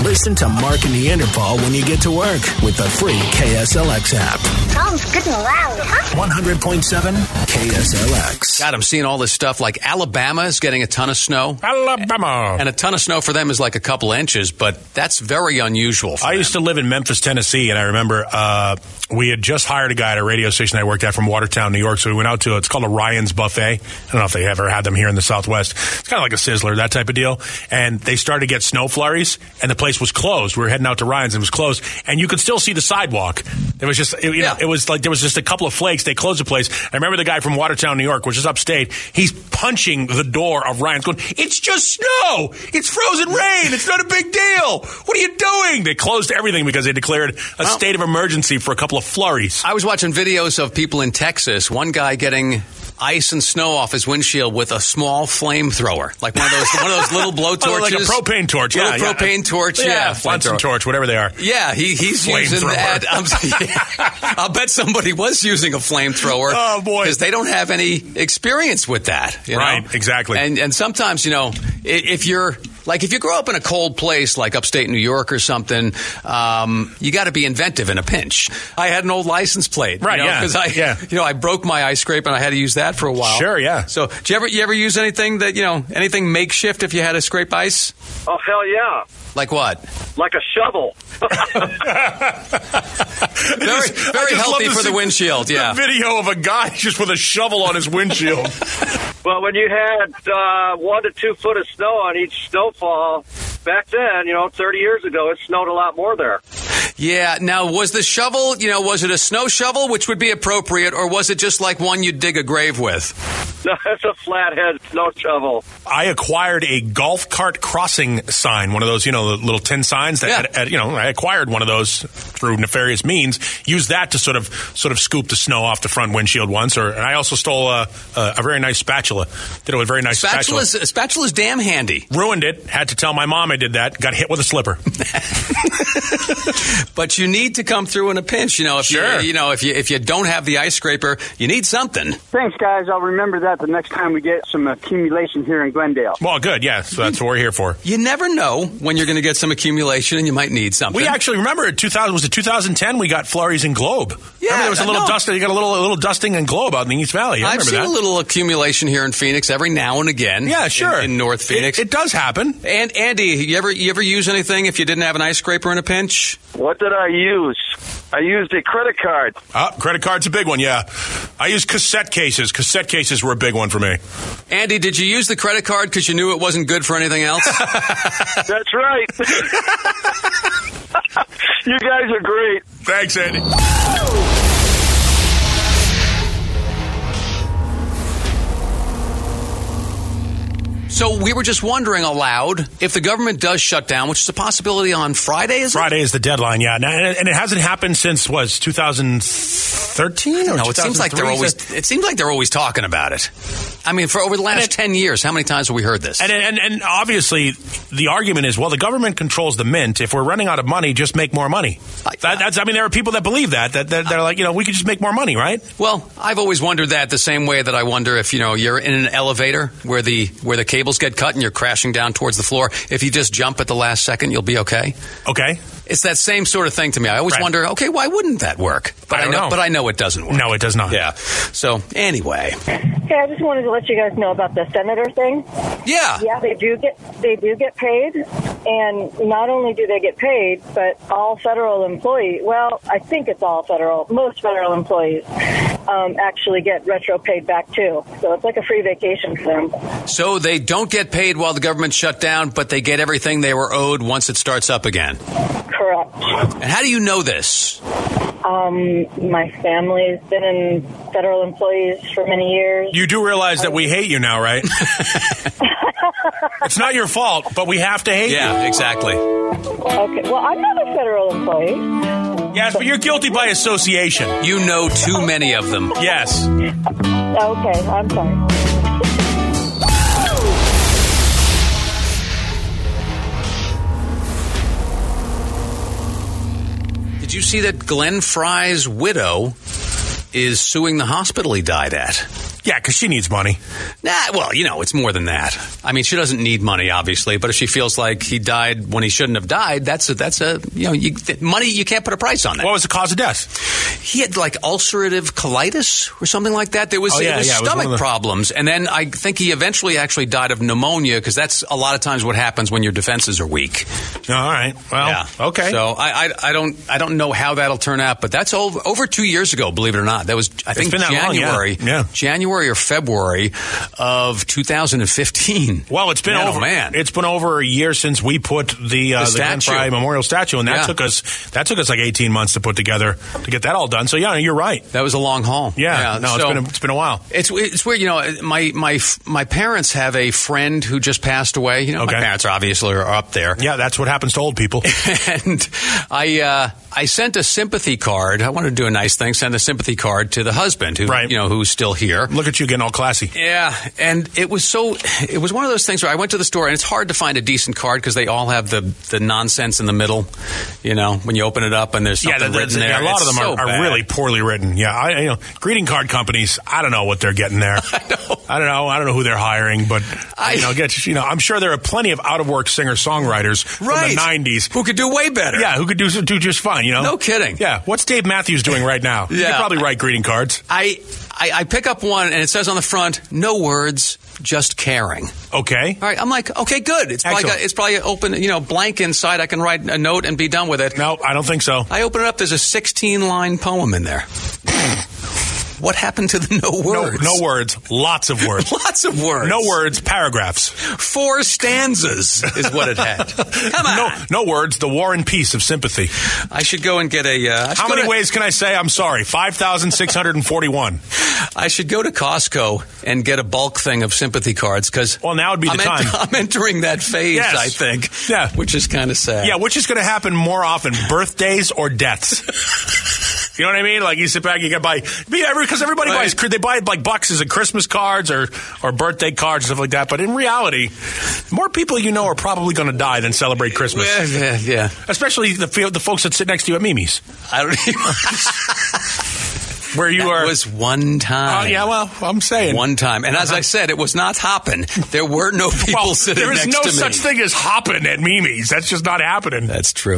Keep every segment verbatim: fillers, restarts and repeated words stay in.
Listen to Mark and Neanderthal when you get to work with the free K S L X app. Sounds good and loud, huh? one hundred point seven K S L X. God, I'm seeing all this stuff like Alabama is getting a ton of snow. Alabama. And a ton of snow for them is like a couple inches, but that's very unusual for I them. used to live in Memphis, Tennessee, and I remember uh, we had just hired a guy at a radio station I worked at from Watertown, New York, so we went out to, it's called a Ryan's Buffet. I don't know if they ever had them here in the Southwest. It's kind of like a Sizzler, that type of deal. And they started to get snow flurries, and the place was closed. We were heading out to Ryan's, and it was closed. And you could still see the sidewalk. There was just, it, you Yeah. know, it was like there was just a couple of flakes. They closed the place. I remember the guy from Watertown, New York, which is upstate. He's punching the door of Ryan's going, it's just snow. It's frozen rain. It's not a big deal. What are you doing? They closed everything because they declared a Well, state of emergency for a couple of flurries. I was watching videos of people in Texas, one guy getting ice and snow off his windshield with a small flamethrower, like one of those one of those little blow torches. Oh, like a propane torch. Little Yeah, yeah. propane torch, Yeah, yeah. Bunsen flamethrower. torch, whatever they are. Yeah, he, he's using Flamethrower. that. I'm, yeah, I'll bet somebody was using a flamethrower. Oh, boy. Because they don't have any experience with that. You Right, know? exactly. And and sometimes, you know, i- if you're, like if you grow up in a cold place like upstate New York or something, um, you got to be inventive in a pinch. I had an old license plate. Right, you know, yeah, Because I, yeah. you know, I broke my ice scrape and I had to use that for a while. Sure, yeah. So, do you ever you ever use anything that, you know, anything makeshift if you had to scrape ice? Oh, hell yeah. Like what? Like a shovel. Very, very healthy for the windshield, yeah. The video of a guy just with a shovel on his windshield. Well, when you had uh, one to two foot of snow on each snowfall, back then, you know, thirty years ago, it snowed a lot more there. Yeah. Now, was the shovel, you know, was it a snow shovel, which would be appropriate, or was it just like one you'd dig a grave with? No, it's a flathead snow shovel. I acquired a golf cart crossing sign, one of those, you know, the little tin signs that, Yeah. at, at, you know, I acquired one of those through nefarious means. Used that to sort of, sort of scoop the snow off the front windshield once. Or, and I also stole a, a, a very nice spatula. Did it with a very nice spatula. Spatula's, spatula's damn handy. Ruined it. Had to tell my mom I did that. Got hit with a slipper. But you need to come through in a pinch, you know. If Sure. you, you know, if you if you don't have the ice scraper, you need something. Thanks, guys. I'll remember that the next time we get some accumulation here in Glendale. Well, good. Yeah, so that's what we're here for. You never know when you're going to get some accumulation, and you might need something. We actually remember it. two thousand was it two thousand ten? We got flurries in Globe. Yeah, remember there was a little no. dust. You got a little a little dusting in Globe out in the East Valley. I I've remember seen that. a little accumulation here in Phoenix every now and again. Yeah, sure. In, in North Phoenix, It, it does happen. And Andy, you ever you ever use anything if you didn't have an ice scraper in a pinch? What did I use? I used a credit card. Oh, credit card's a big one, yeah. I use cassette cases. Cassette cases were a big one for me. Andy, did you use the credit card because you knew it wasn't good for anything else? That's right. You guys are great. Thanks, Andy. So we were just wondering aloud, if the government does shut down, which is a possibility on Friday, is it? Friday is the deadline, yeah. And and it hasn't happened since, was two thousand thirteen or No, it seems like they're always. It seems like they're always talking about it. I mean, for over the last it- ten years, how many times have we heard this? And, and and obviously, the argument is, well, the government controls the mint. If we're running out of money, just make more money. That, that's. I mean, there are people that believe that. That that they're like, you know, we could just make more money, right? Well, I've always wondered that the same way that I wonder if, you know, you're in an elevator where the where the cables get cut and you're crashing down towards the floor. If you just jump at the last second, you'll be okay. Okay. It's that same sort of thing to me. I always Right. wonder, okay, why wouldn't that work? But I don't know, know. But I know it doesn't work. No, it does not. Yeah. So anyway, Hey, I just wanted to let you guys know about the senator thing. yeah. Yeah, they do get they do get paid, and not only do they get paid, but all federal employees. Well, I think it's all federal. Most federal employees um, actually get retro paid back too. So it's like a free vacation for them. So they don't get paid while the government's shut down, but they get everything they were owed once it starts up again. Correct. And how do you know this? Um, my family's been in federal employees for many years. You do realize that we hate you now, right? It's not your fault, but we have to hate you. Yeah, exactly. Okay. Well, I'm not a federal employee. Yes, but you're guilty by association. You know too many of them. Yes. Okay, I'm sorry. Did you see that Glenn Fry's widow is suing the hospital he died at? Yeah, because she needs money. Nah, well, you know, it's more than that. I mean, she doesn't need money, obviously, but if she feels like he died when he shouldn't have died, that's a, that's a, you know, you, money, you can't put a price on that. What was the cause of death? He had like ulcerative colitis or something like that. There was, Oh, yeah, it was yeah, it was stomach one of the- problems. And then I think he eventually actually died of pneumonia because that's a lot of times what happens when your defenses are weak. Oh, all right. Well, Yeah. okay. So I, I I don't I don't know how that'll turn out, but that's over over two years ago. Believe it or not, that was I think been that long, yeah. January, Yeah. January or February of two thousand fifteen. Well, it's been Man, oh, over. man. It's been over a year since we put the uh, The the, Glenn statue. Fry Memorial Statue, and that Yeah. took us that took us like eighteen months to put together to get that all done. So yeah, you're right. That was a long haul. Yeah, no, so- it's been a, it's been a while. It's it's weird, you know. My my my parents have a friend who just passed away. You know, Okay. my parents are obviously are up there. Yeah, that's what happens to old people. And I uh, I sent a sympathy card. I wanted to do a nice thing. Send a sympathy card to the husband, who Right. you know who's still here. Look at you getting all classy. Yeah, and it was so. It was one of those things where I went to the store, and it's hard to find a decent card because they all have the the nonsense in the middle. You know, when you open it up and there's Yeah, something the, the, written there. yeah, a lot It's of them so are, are bad. really poorly written. Yeah, I, you know, greeting card companies. I don't know what they're getting there. I know. I don't know. I don't know who they're hiring, but I- you know, get you know, I'm sure there are plenty of out of work singer songwriters from Right. the nineties. who could do way better. Yeah, who could do do just fine. You know, No kidding. Yeah, what's Dave Matthews doing right now? He Yeah. could probably write greeting cards. I, I I pick up one and it says on the front, no words, just caring. Okay. All right, I'm like, okay, good. It's probably Excellent. got, it's probably open, you know, blank inside. I can write a note and be done with it. No, I don't think so. I open it up. There's a sixteen line poem in there. What happened to the no No, words? no words. Lots of words. Lots of words. No words. Paragraphs. Four stanzas is what it had. Come on. No, no words. The war and peace of sympathy. I should go and get a. Uh, I should How go many to- ways can I say I'm sorry? Five thousand six hundred and forty-one. I should go to Costco and get a bulk thing of sympathy cards because. Well, now would be the I'm time. I'm entering that phase. Yes. I think. Yeah. Which is kind of sad. Yeah, which is going to happen more often, birthdays or deaths? You know what I mean? Like you sit back, you can buy because everybody Right. buys. They buy like boxes of Christmas cards or or birthday cards and stuff like that. But in reality, more people you know are probably going to die than celebrate Christmas. Yeah, yeah, yeah. Especially the the folks that sit next to you at Mimi's, I don't even. where you That are. was one time. Oh, yeah, well, I'm saying. One time. And as I said, it was not hopping. There were no people well, sitting there is next no to me. such thing as hopping at Mimi's. That's just not happening. That's true.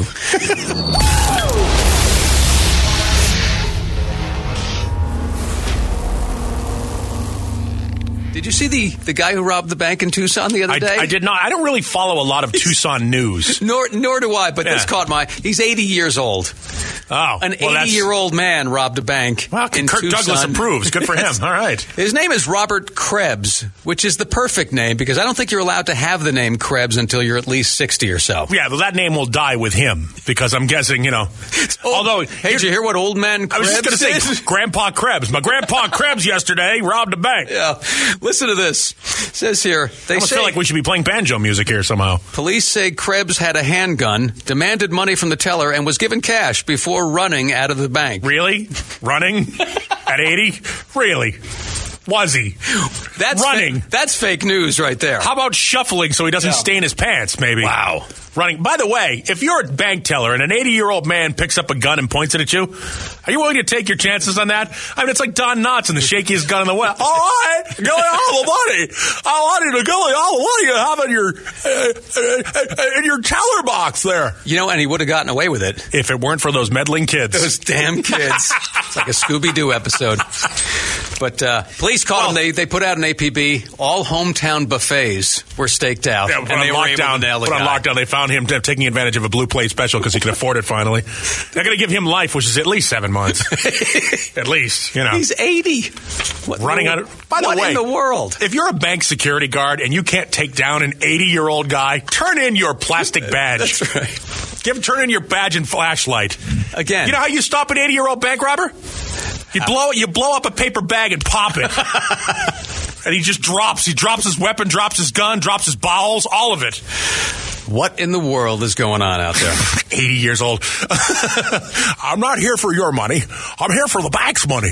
Did you see the, the guy who robbed the bank in Tucson the other I, day? I did not. I don't really follow a lot of Tucson news. Nor, nor do I, but Yeah. this caught my... He's eighty years old. Oh, An well, that's- eighty-year-old man robbed a bank Well, in Kirk Tucson. Douglas approves. Good for him. All right. His name is Robert Krebs, which is the perfect name because I don't think you're allowed to have the name Krebs until you're at least sixty or so. Yeah, well, that name will die with him because I'm guessing, you know. Although, Hey, did you hear what old man Krebs I was just going to is? say, Grandpa Krebs. My Grandpa Krebs yesterday robbed a bank. Yeah. Listen to this. It says here, they I almost say feel like we should be playing banjo music here somehow. police say Krebs had a handgun, demanded money from the teller, and was given cash before running out of the bank. Really? Running at eighty? Really? Was he? That's Running. Fa- that's fake news right there. How about shuffling so he doesn't Yeah. stain his pants, maybe? Wow. Running. By the way, if you're a bank teller and an eighty-year-old man picks up a gun and points it at you, are you willing to take your chances on that? I mean, it's like Don Knotts and the shakiest gun in the world. All right, give me all the money. I want you to give me all the money you have in your uh, uh, in your teller box there. You know, and he would have gotten away with it. If it weren't for those meddling kids. Those damn kids. It's like a Scooby-Doo episode. But uh, police called Well- them. They, they put out an A P B. All hometown buffets were staked out. Yeah, and put on they were able to lockdown. nail the Put on guy. lockdown. They found him t- taking advantage of a blue plate special because he could afford it finally. They're going to give him life, which is at least seven months. At least, you know. He's eighty. What, Running out of- By the what way- in the world? If you're a bank security guard and you can't take down an eighty-year-old guy, turn in your plastic badge. That's right. Give, turn in your badge and flashlight. Again. You know how you stop an eighty-year-old bank robber? You blow you blow up a paper bag and pop it. And he just drops. He drops his weapon, drops his gun, drops his bowels, all of it. What in the world is going on out there? eighty years old. I'm not here for your money. I'm here for the bank's money.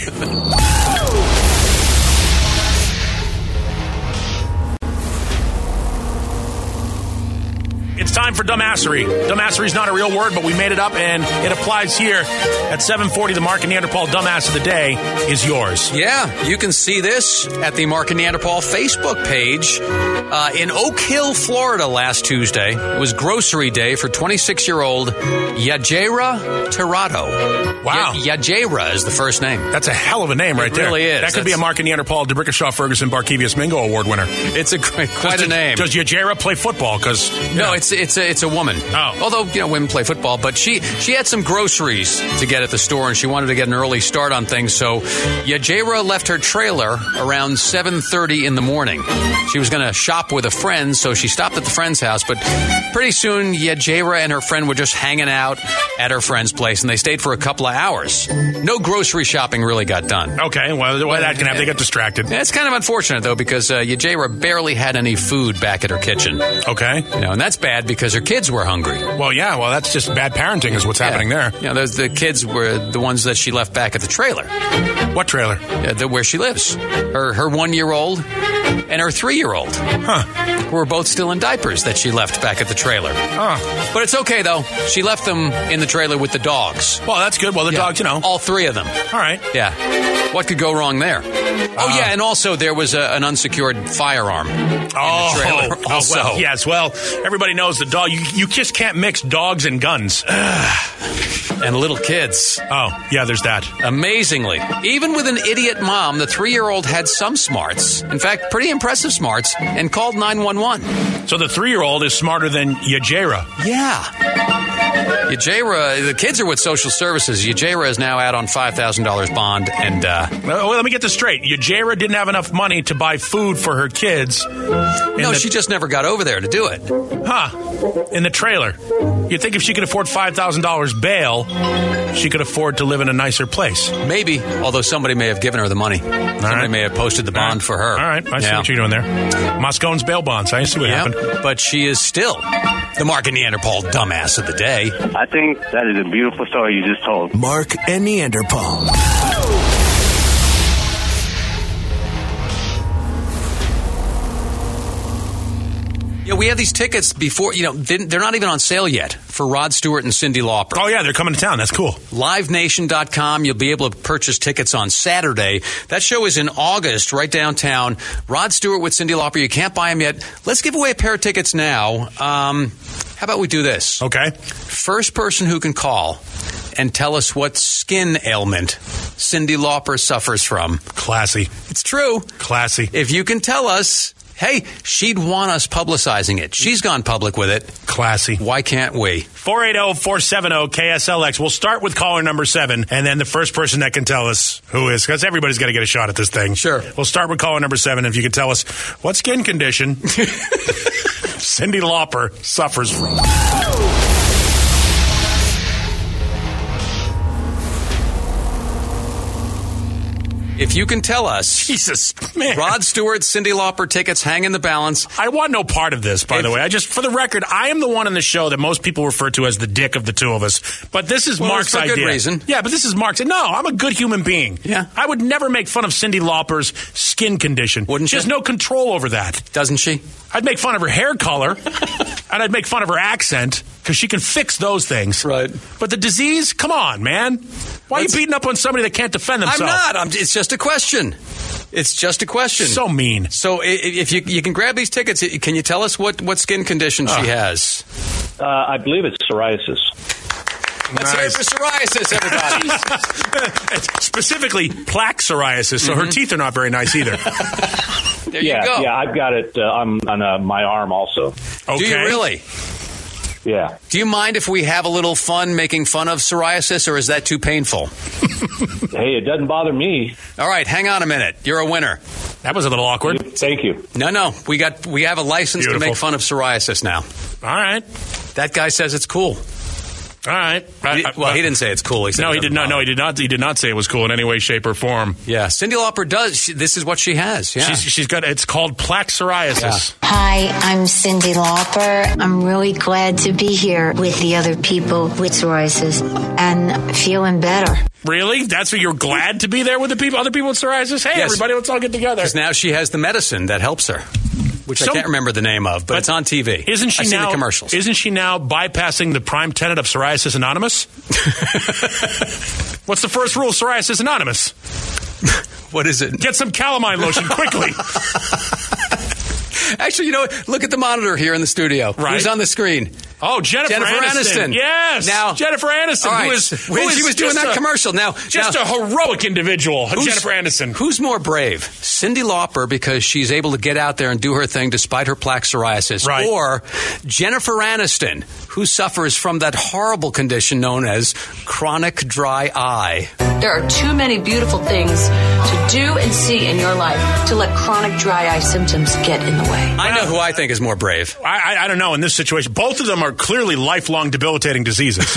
It's time time for dumbassery. Dumbassery is not a real word, but we made it up, and it applies here at seven forty. The Mark and Neanderthal Dumbass of the Day is yours. Yeah, you can see this at the Mark and Neanderthal Facebook page. Uh, in Oak Hill, Florida last Tuesday, it was grocery day for twenty-six-year-old Yajira Tirado. Wow. Y- Yajira is the first name. That's a hell of a name right It there. really is. That could That's- be a Mark and Neanderthal, DeBrickashaw, Ferguson, Barkevius Mingo Award winner. It's a great, quite does, a name. Does Yajira play football? Because No, it's it's a, it's a woman. Oh. Although, you know, women play football, but she she had some groceries to get at the store, and she wanted to get an early start on things. So Yajira left her trailer around seven thirty in the morning. She was going to shop with a friend, so she stopped at the friend's house. But pretty soon, Yajira and her friend were just hanging out at her friend's place, and they stayed for a couple of hours. No grocery shopping really got done. Okay, well, well that can happen. They got distracted. It's kind of unfortunate, though, because uh, Yajira barely had any food back at her kitchen. Okay. You know, and that's bad because her kids were hungry. Well, yeah, well, that's just bad parenting is what's happening Yeah. there. You know, those, the kids were the ones that she left back at the trailer, What trailer? uh, the, where she lives. Her her one-year-old and her three-year-old Huh. who were both still in diapers that she left back at the trailer. Oh. But it's okay, though. She left them in the trailer with the dogs. Well, that's good. Well, the Yeah. dogs, you know. All three of them. All right. Yeah. What could go wrong there? Oh, yeah, and also there was a, an unsecured firearm in the trailer. Oh, Also. well, yes. Well, everybody knows the dog. You, you just can't mix dogs and guns. And little kids. Oh, yeah, there's that. Amazingly, even with an idiot mom, the three-year-old had some smarts. In fact, pretty impressive smarts, and called nine one one. So the three-year-old is smarter than Yajira. Yeah. Yajira, the kids are with social services. Yajira is now out on five thousand dollars bond, and uh, Well, let me get this straight. Yajira didn't have enough money to buy food for her kids. no, the, she just never got over there to do it. Huh. In the trailer. You'd think if she could afford five thousand dollars bail, she could afford to live in a nicer place. Maybe, although somebody may have given her the money. Somebody right. may have posted the bond All right. for her. All right, I see Yeah. what you're doing there. Moscone's bail bonds. I see what Yeah, happened. but she is still the Mark and Neanderthal dumbass of the day. I think that is a beautiful story you just told. Mark and Neanderthal. Yeah, we have these tickets before, you know, they're not even on sale yet for Rod Stewart and Cyndi Lauper. Oh, yeah, they're coming to town. That's cool. live nation dot com. You'll be able to purchase tickets on Saturday. That show is in August, right downtown. Rod Stewart with Cyndi Lauper. You can't buy them yet. Let's give away a pair of tickets now. Um, how about we do this? Okay. First person who can call and tell us what skin ailment Cyndi Lauper suffers from. Classy. It's true. Classy. If you can tell us, hey, she'd want us publicizing it. She's gone public with it. Classy. Why can't we? four eight zero, four seven zero, K S L X. We'll start with caller number seven, and then the first person that can tell us who is, because everybody's got to get a shot at this thing. Sure. We'll start with caller number seven. If you can tell us what skin condition Cyndi Lauper suffers from. If you can tell us, Jesus, man. Rod Stewart, Cyndi Lauper tickets hang in the balance. I want no part of this, by If- the way. I just, for the record, I am the one in the show that most people refer to as the dick of the two of us. But this is Well, Mark's it's for good idea. reason. Yeah, but this is Mark's. No, I'm a good human being. Yeah. I would never make fun of Cyndi Lauper's skin condition. Wouldn't she you? has no control over that. Doesn't she? I'd make fun of her hair color, and I'd make fun of her accent, because she can fix those things. Right. But the disease, come on, man. Why Let's- are you beating up on somebody that can't defend I'm themselves? not. I'm, it's just a question. It's just a question. So mean. So i- if you you can grab these tickets, i- can you tell us what, what skin condition she has? Uh, I believe it's psoriasis. Let's hear it for psoriasis, everybody. It's specifically plaque psoriasis, so her teeth are not very nice either. There yeah, you go. yeah, I've got it uh, on, on uh, my arm also. Okay. Do you really? Yeah. Do you mind if we have a little fun making fun of psoriasis, or is that too painful? Hey, it doesn't bother me. All right, hang on a minute. You're a winner. That was a little awkward. Thank you. No, no, we got we have a license Beautiful. to make fun of psoriasis now. All right. That guy says it's cool. All right. He- well, he didn't say it's cool. He said No, it he did doesn't not. No, bother. he did not. He did not say it was cool in any way, shape, or form. Yeah, Cyndi Lauper does. She, this is what she has. Yeah. She's, she's got. It's called plaque psoriasis. Hi, I'm Cyndi Lauper. I'm really glad to be here with the other people with psoriasis and feeling better. Really? That's what you're glad to be there with the people, other people with psoriasis? Hey, Yes. everybody, let's all get together. Because now she has the medicine that helps her. which Some- I can't remember the name of, but, but it's on T V. Isn't she I've seen now? the commercials. Isn't she now bypassing the prime tenet of Psoriasis Anonymous? What's the first rule of Psoriasis Anonymous? What is it? Get some calamine lotion quickly. Actually, you know what? Look at the monitor here in the studio. Right. Who's on the screen? Oh, Jennifer, Jennifer Aniston. Aniston. Yes. Now, Jennifer Aniston, all right. who is, who when is she was doing just that a- commercial. Now, Just now, a heroic individual, who's- Jennifer Aniston. Who's more brave, Cyndi Lauper, because she's able to get out there and do her thing despite her plaque psoriasis, Right. or Jennifer Aniston, who suffers from that horrible condition known as chronic dry eye? There are too many beautiful things to do and see in your life to let chronic dry eye symptoms get in the way. I know who I think is more brave. I, I, I don't know in this situation. Both of them are clearly lifelong debilitating diseases.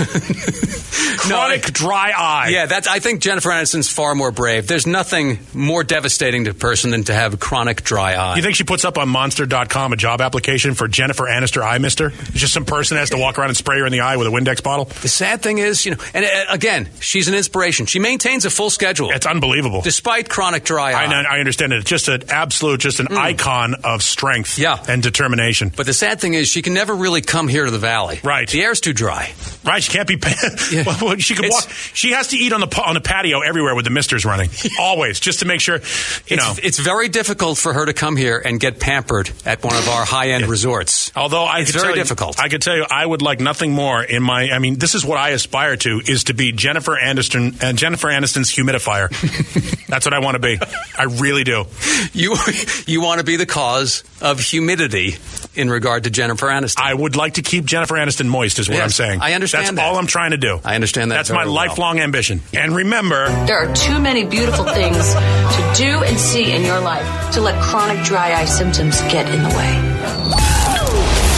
Chronic I- dry eye. Yeah, that's. I think Jennifer Aniston's far more brave. There's nothing more devastating to a person than to have chronic dry eye. You think she puts up on Monster dot com a job application for Jennifer Aniston Eye Mister? It's just some person has to walk around and spray her in the eye with a Windex bottle? The sad thing is, you know, and uh, again, she's an inspiration. She maintains a full schedule. It's unbelievable. Despite chronic dry eye. I, know, I understand it. It's just an absolute, just an Mm. icon of strength Yeah. and determination. But the sad thing is, she can never really come here to the valley. Right. The air's too dry. Right, she can't be. Yeah. Well, she can It's- walk. She has to eat on the pa- on the patio everywhere with the misters running, always, just to make sure. You know, It's, it's very difficult for her to come here and get pampered at one of our high-end resorts. although I It's could very tell you- difficult. I could tell you, I would like nothing more in my. I mean, this is what I aspire to: is to be Jennifer Aniston and Jennifer Aniston's humidifier. That's what I want to be. I really do. You you want to be the cause of humidity in regard to Jennifer Aniston. I would like to keep Jennifer Aniston moist, is what Yes, I'm saying. I understand That's that. all I'm trying to do. I understand that That's very my well. lifelong ambition. And remember, There are too many beautiful things to do and see in your life to let chronic dry eye symptoms get in the way.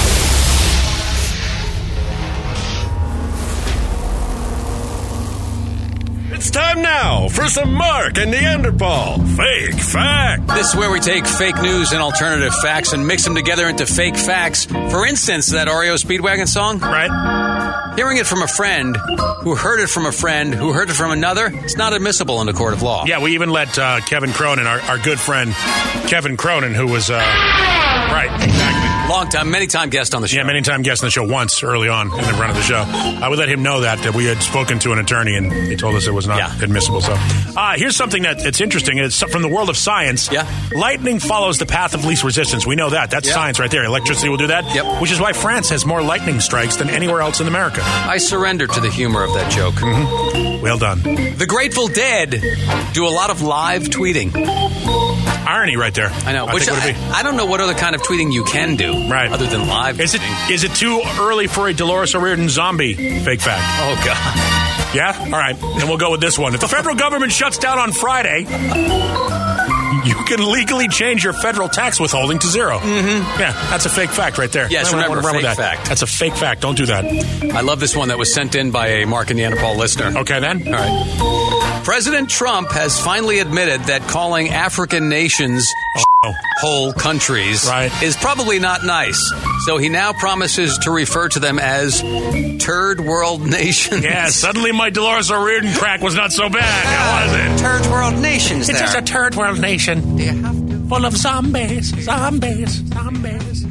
It's time now for some Mark and Neanderthal Fake Fact. This is where we take fake news and alternative facts and mix them together into fake facts. For instance, that Oreo Speedwagon song. right? Hearing it from a friend who heard it from a friend who heard it from another, it's not admissible in a court of law. Yeah, we even let uh, Kevin Cronin, our, our good friend Kevin Cronin, who was, uh, right, exactly. Long time, many time guest on the show. Yeah, many time guest on the show once early on in the run of the show. I would let him know that, that we had spoken to an attorney and he told us it was not Yeah. admissible. So, uh, here's something that it's interesting. It's from the world of science. Yeah. Lightning follows the path of least resistance. We know that. That's Yeah. science right there. Electricity will do that. Yep. Which is why France has more lightning strikes than anywhere else in America. I surrender to the humor of that joke. Mm-hmm. Well done. The Grateful Dead do a lot of live tweeting. Irony right there. I know. I which think would I, be. I don't know what other kind of tweeting you can do, Right. other than live Is it tweeting. is it too early for a Dolores O'Riordan zombie fake fact? Oh, God. Yeah? All right. Then we'll go with this one. If the federal government shuts down on Friday, you can legally change your federal tax withholding to zero. Mm-hmm. Yeah, that's a fake fact right there. Yes, I don't remember, wanna run with fake that. fact. That's a fake fact. Don't do that. I love this one that was sent in by a Mark and Neanderthal listener. Okay, then? All right. President Trump has finally admitted that calling African nations Oh. whole countries Right. is probably not nice. So he now promises to refer to them as third world nations. Yeah, suddenly my Dolores O'Riordan crack was not so bad. Now was it? Third world nations It's there. just a third world nation. Do you have to? Full of zombies, zombies, zombies.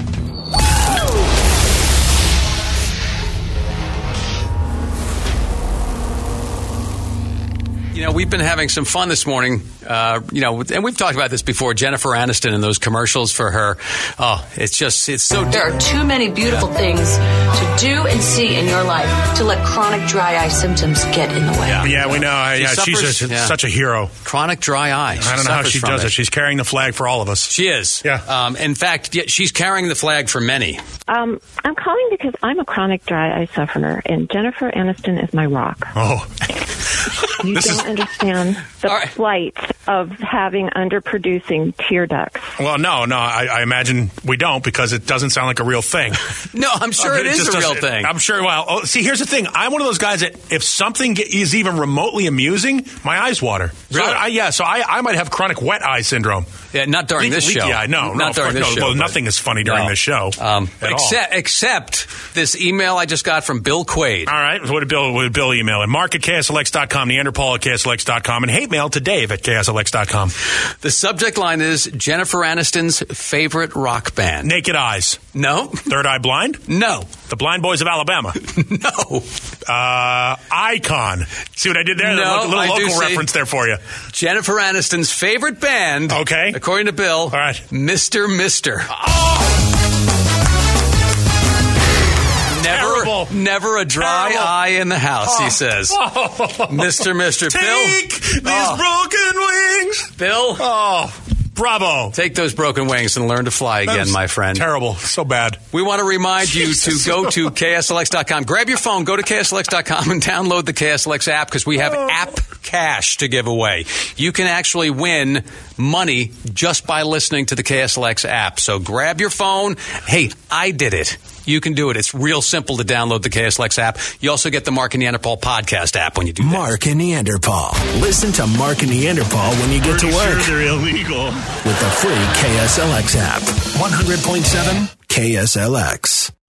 You know, we've been having some fun this morning, uh, you know, and we've talked about this before. Jennifer Aniston and those commercials for her. Oh, it's just, it's so... There are too many beautiful things to do and see in your life to let chronic dry eye symptoms get in the way. Yeah. Yeah, we know. She yeah, she's suffers- a, yeah. such a hero. Chronic dry eye. I don't know how suffers she from does it. She's carrying the flag for all of us. She is. Yeah. Um, in fact, yeah, she's carrying the flag for many. Um, I'm calling because I'm a chronic dry eye sufferer, and Jennifer Aniston is my rock. Oh. You This don't is- understand the All right. plight of having underproducing tear ducts. Well, no, no, I, I imagine we don't because it doesn't sound like a real thing. No, I'm sure it is just a real doesn't- thing. I'm sure. Well, oh, see, here's the thing. I'm one of those guys that if something ge- is even remotely amusing, my eyes water. So Really? I, I, yeah, so I, I might have chronic wet eye syndrome. Yeah, not during Leaky- this leaky show. eye. No, no, not of during course- this no, show. well, but- nothing is funny during No. this show Um, at all. except, except this email I just got from Bill Quaid. All right. What did Bill, what did Bill email? And Mark at K S L X dot com, Neanderthal at K S L X dot com, and hate mail to Dave at K S L X dot com. The subject line is Jennifer Aniston's favorite rock band? Naked Eyes. No. Third Eye Blind? No. The Blind Boys of Alabama. No. Uh, Icon. See what I did there? No, a little I do local see. reference there for you. Jennifer Aniston's favorite band. Okay. According to Bill. All right. Mister Mister. Oh! Never, Terrible. never a dry Terrible. eye in the house, Oh. he says. Oh. Mister Mister Take Bill. these Oh. broken wings. Bill. Oh, bravo. Take those broken wings and learn to fly That again, was my friend. Terrible. So bad. We want to remind you Jesus. to go to K S L X dot com. Grab your phone, go to K S L X dot com and download the K S L X app because we have Oh. app cash to give away. You can actually win money just by listening to the K S L X app. So grab your phone. Hey, I did it. You can do it. It's real simple to download the K S L X app. You also get the Mark and Neanderthal podcast app when you do that. Mark and Neanderthal. Listen to Mark and Neanderthal when you get to work Sure they're illegal. with the free K S L X app. one hundred point seven K S L X.